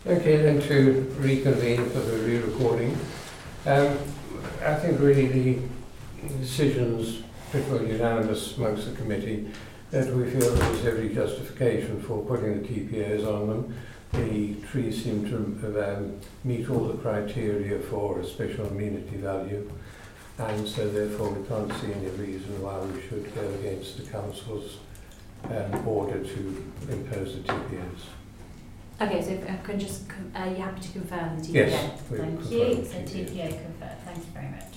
Okay, then to reconvene for the re-recording. I think really the decisions pretty well unanimous amongst the committee that we feel there's every justification for putting the TPOs on them. The trees seem to meet all the criteria for a special amenity value, and so therefore we can't see any reason why we should go against the council's order to impose the TPOs. Okay, so can just are you happy to confirm the TPO? Yes, thank you. So TPO confirmed. Thank you very much.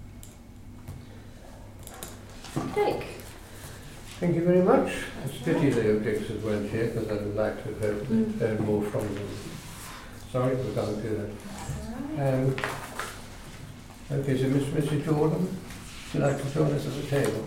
Okay. Thank you very much. It's a pity the objectors weren't here because I would like to have heard more from them. Sorry, we can't do that. Okay, so Mr. Jordan, would you like to join us at the table?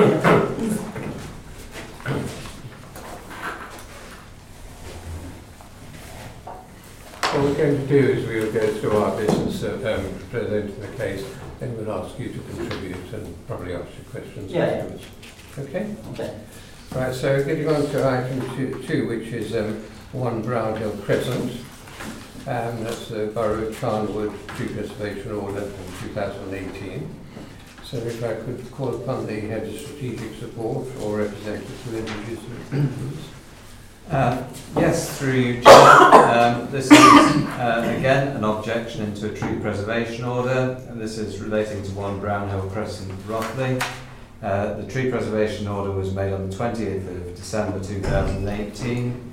What we're going to do is we'll go through our business, presenting the case, then we'll ask you to contribute and probably ask you questions afterwards. Okay? Okay. Right, so getting on to item two, which is 1 Brownhill Crescent. That's the Borough of Charnwood Tree Preservation Order from 2018. So if I could call upon the Head of Strategic Support or representative to introduce it. Yes, through you, Chair. This is, again, an objection into a tree preservation order. And this is relating to 1 Brownhill Crescent, Rothley. The tree preservation order was made on the 20th of December 2018.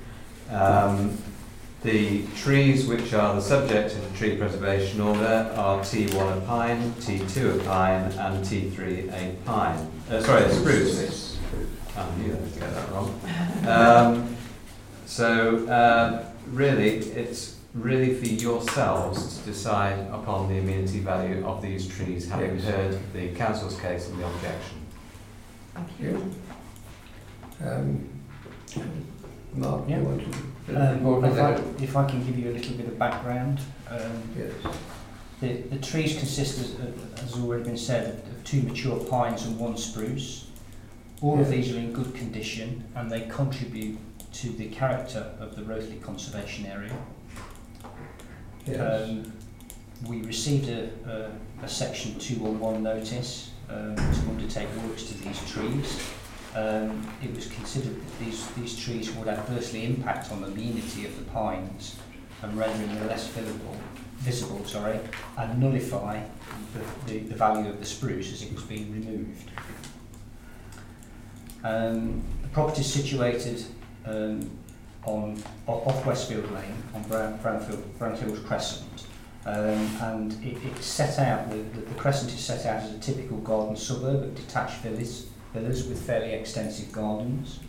The trees which are the subject of the tree preservation order are T1 a pine, T2 a pine, and T3 a pine. Sorry, a spruce. I knew I was going to get that wrong. Really, it's really for yourselves to decide upon the amenity value of these trees, having heard the council's case and the objection. Thank you. Mark, Yeah. you want to if I can give you a little bit of background. yes. The trees consist, as already been said, of 2 mature pines and 1 spruce. All of these are in good condition and they contribute to the character of the Rothley Conservation Area. Yes. We received a Section 211 notice to undertake works to these trees. It was considered that these trees would adversely impact on the amenity of the pines and rendering them less visible, and nullify the value of the spruce as it was being removed. The property is situated off Westfield Lane on Brownhill Crescent, and it's set out, the crescent is set out as a typical garden suburb of detached villas with fairly extensive gardens.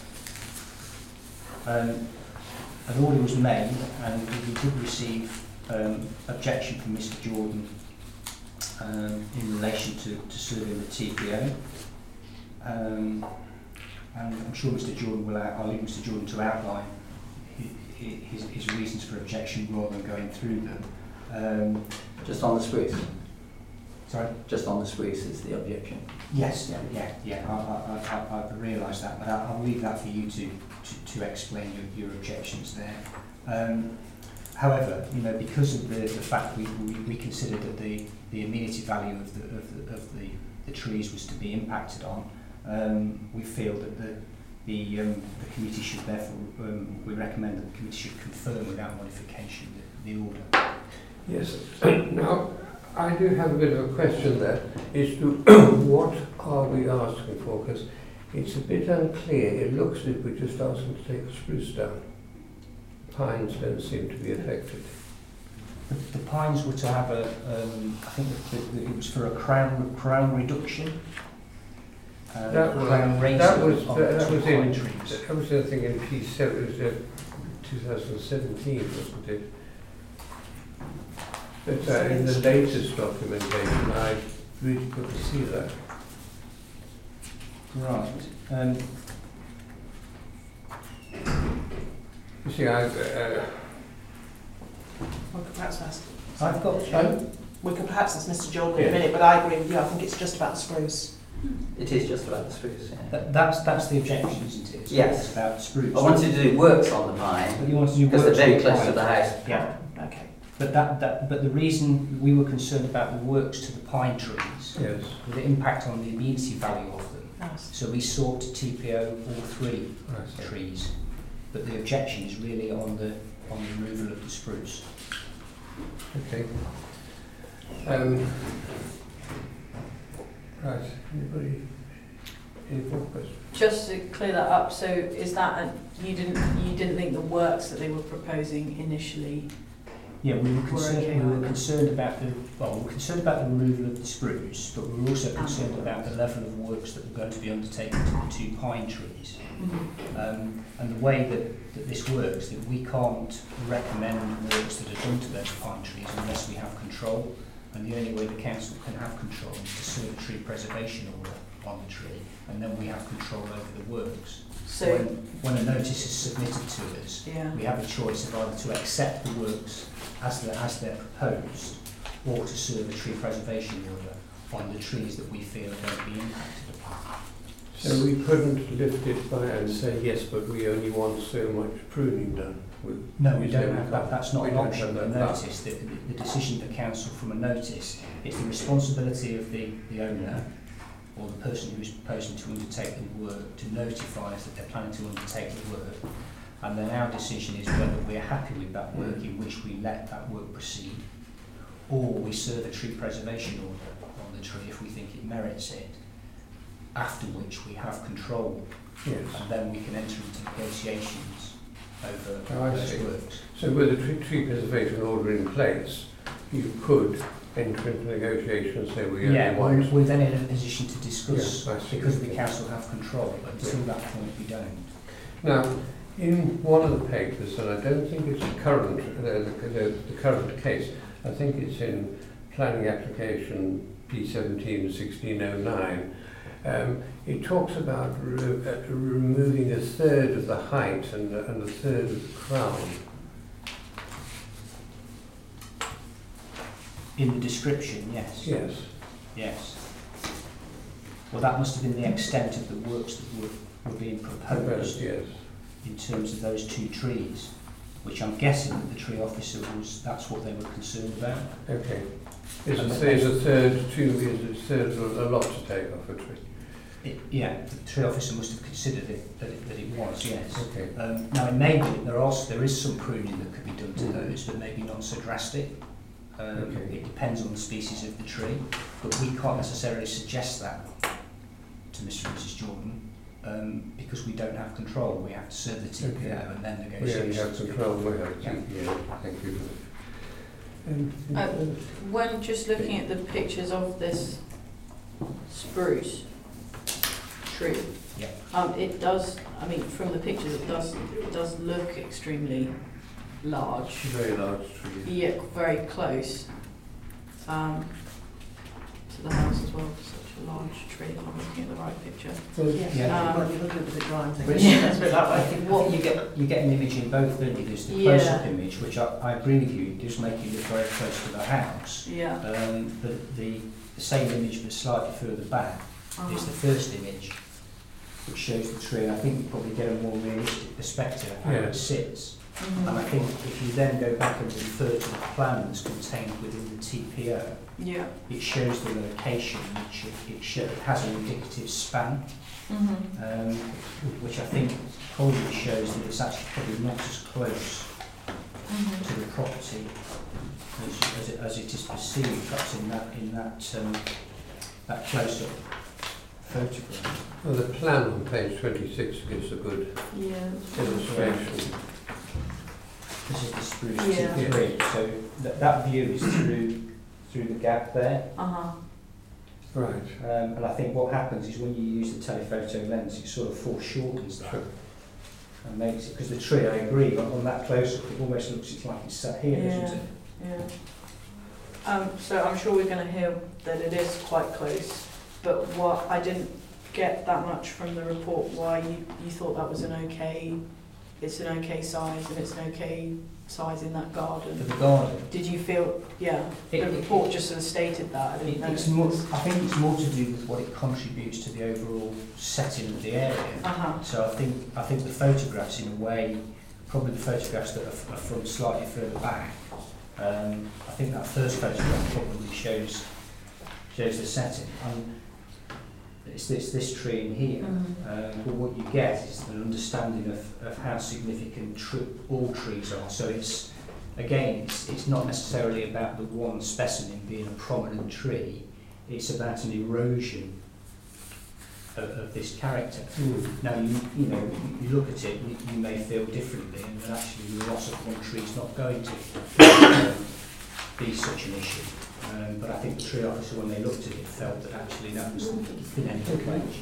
An order was made and we did receive objection from Mr. Jordan in relation to serving the TPO. And I'm sure Mr. Jordan I'll leave Mr. Jordan to outline his reasons for objection rather than going through them. Just on the spruce? Sorry? Just on the spruce is the objection? Yes, I realise that, but I'll leave that for you to explain your objections there. However, because of the fact we considered that the amenity value of the trees was to be impacted on, we feel that the committee should therefore, we recommend that the committee should confirm without modification the order. Yes. Now, I do have a bit of a question there as to what are we asking for, because it's a bit unclear. It looks as if we're just asking to take the spruce down. Pines don't seem to be affected. The pines were to have I think that it was for a crown reduction. That was the thing in P7, it was 2017, wasn't it? But in the latest documentation, I really couldn't see that. Right. You see, We could perhaps ask. I've got. We could perhaps ask Mr. Jordan in a minute, but I agree with you. I think it's just about the spruce. It is just about the spruce, yeah. That's the objection, isn't it? It's Yes. about the spruce. I wanted to do works on the pine, But you want to do because they're works very on close pine. to the house. Yeah, okay. But the reason we were concerned about the works to the pine trees, Yes. the impact on the immediacy value of them. Nice. So we sought to TPO all three I see. trees, but the objection is really on the removal of the spruce. Okay. Right. Anybody? Any more questions? Just to clear that up, so is that you didn't think the works that they were proposing initially? Yeah, we were okay concerned with about the removal of the spruce, but we were also concerned about the level of works that were going to be undertaken to the two pine trees. And the way that this works, that we can't recommend works that are done to those pine trees unless we have control. And the only way the council can have control is to serve a tree preservation order on the tree, and then we have control over the works. So when a notice is submitted to us, yeah. we have a choice of either to accept the works as they're proposed, or to serve a tree preservation order on the trees that we feel are going to be impacted upon. So we couldn't lift it by and say, yes, but we only want so much pruning done. No, we don't have that. That's not We an don't option. have The that. notice, the decision of the council from a notice, it's the responsibility of the owner or the person who is proposing to undertake the work to notify us that they're planning to undertake the work. And then our decision is whether we're happy with that work, in which we let that work proceed, or we serve a tree preservation order on the tree if we think it merits it, after which we have control, Yes. and then we can enter into negotiations over Oh, I those see. works. So with a tree preservation order in place, you could enter into negotiations and say we only Yeah, want... we're then in a position to discuss, Yeah, I see. because the council have control, but until that point we don't. Now, in one of the papers, and I don't think it's current, the current case, I think it's in planning application P17-1609, it talks about removing a third of the height and a third of the crown. In the description, yes. Yes. Yes. Well, that must have been the extent of the works that were being proposed Yes. in terms of those two trees, which I'm guessing that the tree officer that's what they were concerned about. Okay. Is a third a lot to take off a tree? Yeah, the tree officer must have considered that it was, yes. Okay. Now, it may be that there is some pruning that could be done to those, but maybe not so drastic. Okay. It depends on the species of the tree, but we can't necessarily suggest that to Mr and Mrs Jordan because we don't have control. We have to serve the TPO Okay. and then We only negotiations. have control, we have Yeah. TPO. Thank you. When just looking at the pictures of this spruce tree, Yeah. it does. I mean, from the pictures, it does look extremely large. Very large tree. Yeah, very close to the house as well. Such a large tree. If I'm looking at the right picture. Yeah. Um, you look at the drawings. But Yeah. I think you get an image in both, don't you? There's the Yeah. close-up image, which I agree with you, it does make you look very close to the house. Yeah. But the same image but slightly further back is the first image, which shows the tree. And I think you probably get a more realistic perspective of how Yeah. it sits. Mhm. And I think if you then go back and refer to the plan that's contained within the TPO, Yeah. it shows the location, which it has an indicative span, Mhm. which I think probably shows that it's actually probably not as close Mhm. to the property as it is perceived, perhaps in that close-up photograph. Well, the plan on page 26 gives a good Yeah. illustration. This is the spruce Yeah. T3, so that view is through the gap there. Right. And I think what happens is when you use the telephoto lens, it sort of foreshortens that Sure. and makes it, because the tree, I agree, on that close-up, it almost looks like it's sat here, doesn't it? Yeah. So I'm sure we're going to hear that it is quite close, but what I didn't get that much from the report why you thought that was an okay it's an okay size and it's an okay size in that For garden. the garden. Did you feel, yeah, the report just sort of stated that, I didn't know. It's more, I think it's more to do with what it contributes to the overall setting of the area. Uh-huh. So I think the photographs, in a way, probably the photographs that are from slightly further back, I think that first photograph probably shows the setting. It's this tree in here, but what you get is an understanding of how significant all trees are. So it's not necessarily about the one specimen being a prominent tree. It's about an erosion of this character. Now you look at it, you may feel differently, and that actually the loss of one tree is not going to be such an issue. But I think the tree officer, when they looked at it, felt that actually that was in any range.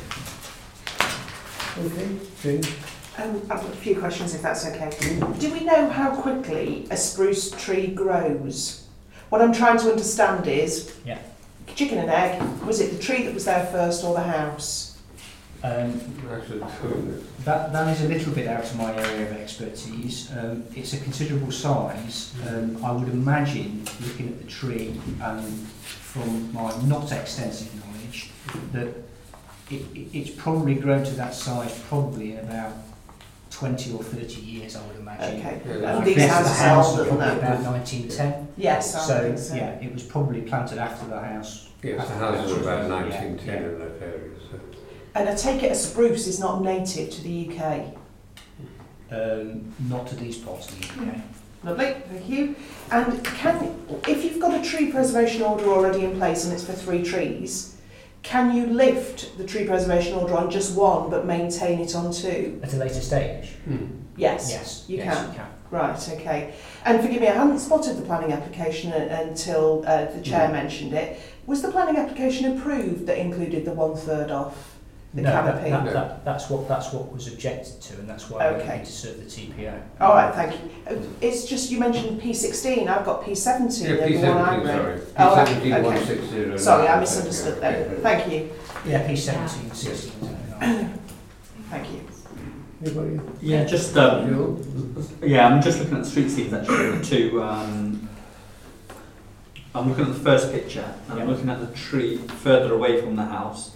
Okay, Jane? I've got a few questions, if that's okay. Do we know how quickly a spruce tree grows? What I'm trying to understand is, Yeah. chicken and egg, was it the tree that was there first or the house? Actually, That is a little bit out of my area of expertise. It's a considerable size. I would imagine, looking at the tree and from my not extensive knowledge, that it's probably grown to that size probably in about 20 or 30 years, I would imagine. Okay. Yeah, And that's- these The houses are house older was than probably that? about 1910. Yes, I So think so. yeah, it was probably planted after the house. yes, the after houses were about yeah, 1910 yeah. in that area. So. And I take it a spruce is not native to the UK? Not to these parts of the UK. Lovely, thank you. And if you've got a tree preservation order already in place and it's for 3 trees, can you lift the tree preservation order on just 1 but maintain it on 2? At a later stage? Yes. Yes. You yes, can. You can. Right, okay. And forgive me, I hadn't spotted the planning application until the chair mentioned it. Was the planning application approved that included the 1/3 off the canopy? That's what was objected to, and that's why we Okay. need to serve the TPO. All right, thank you. It's just you mentioned P16. I've got P17. Yeah, in the one I P17, read. sorry. Oh, right, P17, okay. 160. Sorry, I misunderstood then. Okay. Thank you. Yeah, P17, 16. Thank you. Anybody? Yeah, just Jill? yeah, I'm just looking at the street scenes actually. The two. I'm looking at the first picture, and I'm looking at the tree further away from the house.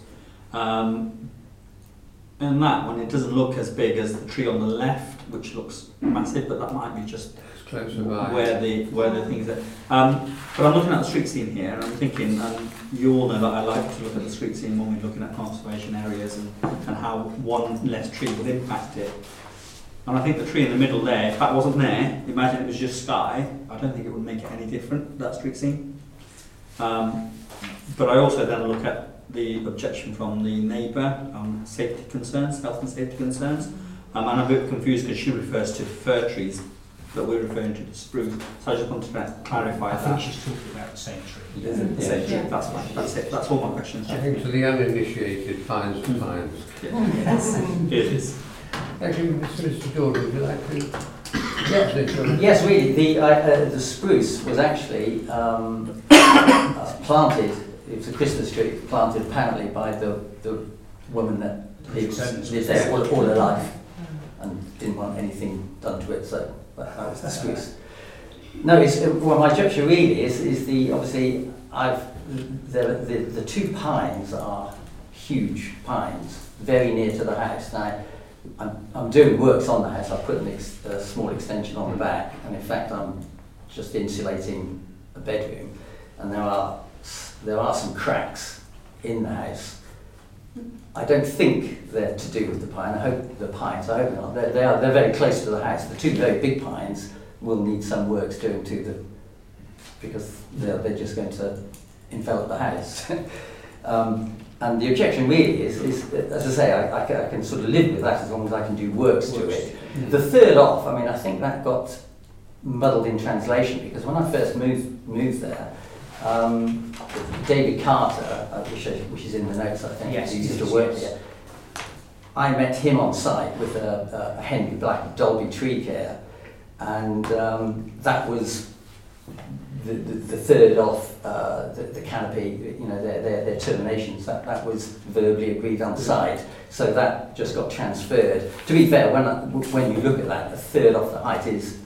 And that one, it doesn't look as big as the tree on the left, which looks massive, but that might be just It's closer by. where the things are. But I'm looking at the street scene here, and I'm thinking, and you all know that I like to look at the street scene when we're looking at conservation areas and how one less tree would impact it. And I think the tree in the middle there, if that wasn't there, imagine it was just sky, I don't think it would make it any different, that street scene. But I also then look at the objection from the neighbour on safety concerns, health and safety concerns. And I'm a bit confused because she refers to fir trees, but we're referring to the spruce. So I just wanted to clarify I that. think she's talking about the same tree. The same tree, that's fine, that's it, that's all my questions. I think to the uninitiated, pines are pines. It is. Actually, Mr. Jordan, would you like to? Yes, really. The spruce was actually planted. It was a Christmas tree planted apparently by the woman that lived there all her life and didn't want anything done to it. So that was the spruce. No, well, my objection really is the obviously the 2 pines are huge pines, very near to the house. Now, I'm doing works on the house. I've put a small extension on the back, and in fact, I'm just insulating a bedroom, and there are some cracks in the house. I don't think they're to do with the pine. I hope I hope not. They're very close to the house. The 2 very big pines will need some works doing to them because they're just going to envelop the house. And the objection really is as I say, I can sort of live with that as long as I can do works to it. The 3rd off, I mean, I think that got muddled in translation because when I first moved there, David Carter, which is in the notes, I think, Yes, who used to work here, I met him on site with a Henry Black Dolby tree care, and that was the third off the canopy, you know, their terminations, that was verbally agreed on site, so that just got transferred. To be fair, when you look at that, a third off the height is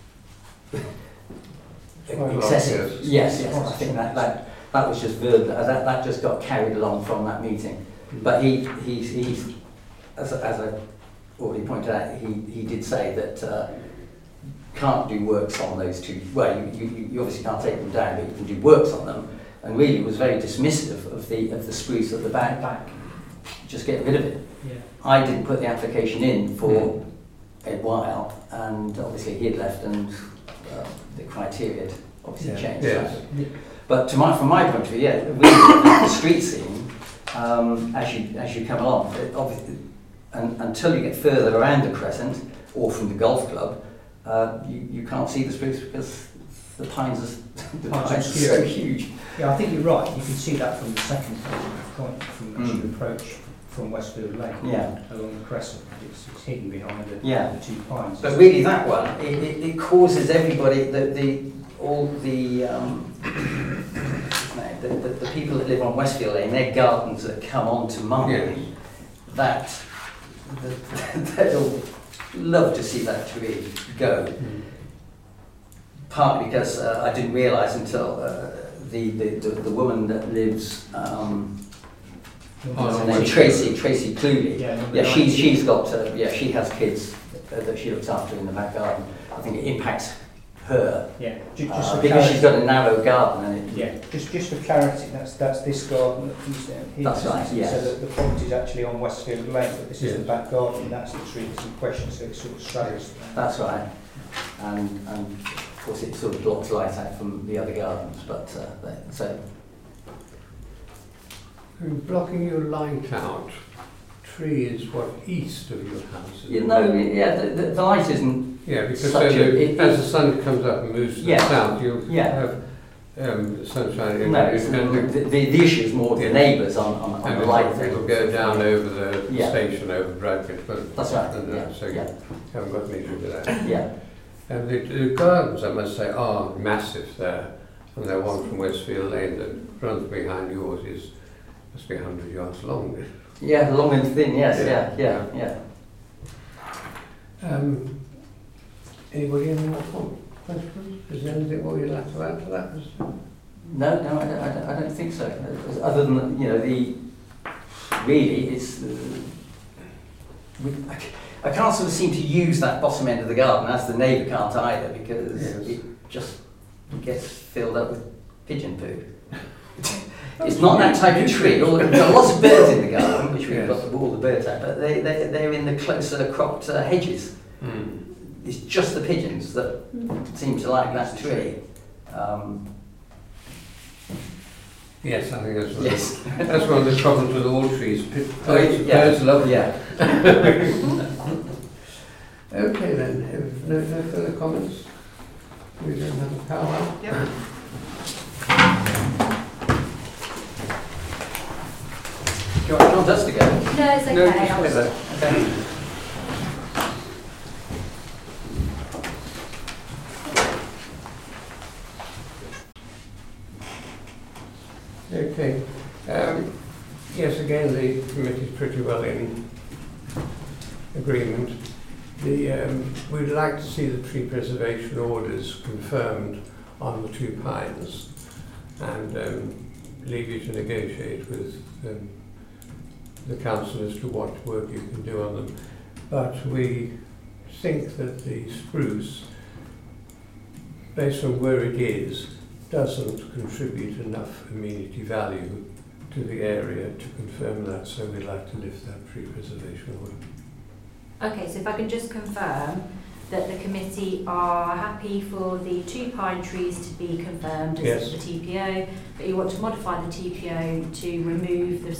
excessive. Yes, I think that was just verbal. That just got carried along from that meeting. But he's as I already pointed out, he did say that can't do works on those two. Well, you obviously can't take them down, but you can do works on them. And really was very dismissive of the spruce at the back. Just get rid of it. Yeah. I didn't put the application in for a while, and obviously he had left, and the criteria had obviously changed. Yes. But from my point of view, yeah, really, the street scene, as you come along, obviously, until you get further around the crescent or from the golf club, you can't see the spruce because the pines are so huge. Yeah, I think you're right. You can see that from the second point, from as you approach from Westfield Lane along the crescent. It's hidden behind the two pines. But really, that one it causes everybody all the people that live on Westfield Lane, their gardens that come on to mine, they'll love to see that tree go. Partly because I didn't realise until the woman that lives Tracy Cluley. She's got she has kids that she looks after in the back garden. I think it impacts her. Yeah, because she's got a narrow garden. And just for clarity, that's this garden that comes down here. That's right. Yes. So the property is actually on Westfield Lane, but this is the back garden. That's the tree that's in question. So it sort of straddles. That's right. And of course it sort of blocks light out from the other gardens, but so. Blocking your light out, tree is what, east of your house? The light isn't. Yeah, because as the sun comes up and moves to the south, you'll have sunshine. The issue is more the neighbours on the light. It'll go down over the station, over Bradford. But that's right. So you haven't got an issue with that. Yeah. And the gardens, I must say, are massive there. And the one from Westfield Lane that runs behind yours must be 100 yards long. Yeah, long and thin, yes, yeah. Anybody have any more questions? Is there anything more you'd like to add to that? No, I don't think so. Other than, really, it's... I can't sort of seem to use that bottom end of the garden, as the neighbour can't either, because it just gets filled up with pigeon poo. It's not that type of tree. There are lots of birds in the garden, which we've got all the birds out, but they're in the closer cropped hedges. It's just the pigeons that seem to like that tree. Yes, I think that's one of the problems with all trees. Birds love them. Okay then, no further comments? We don't have a powwow? Yep. Do you want us to go? No, it's okay. No, just okay. Okay. Yes, again, the committee is pretty well in agreement. We'd like to see the tree preservation orders confirmed on the two pines, and leave you to negotiate with the council as to what work you can do on them. But we think that the spruce, based on where it is, doesn't contribute enough amenity value to the area to confirm that, so we'd like to lift that tree preservation order. Okay, so if I can just confirm that the committee are happy for the two pine trees to be confirmed as the TPO, but you want to modify the TPO to remove the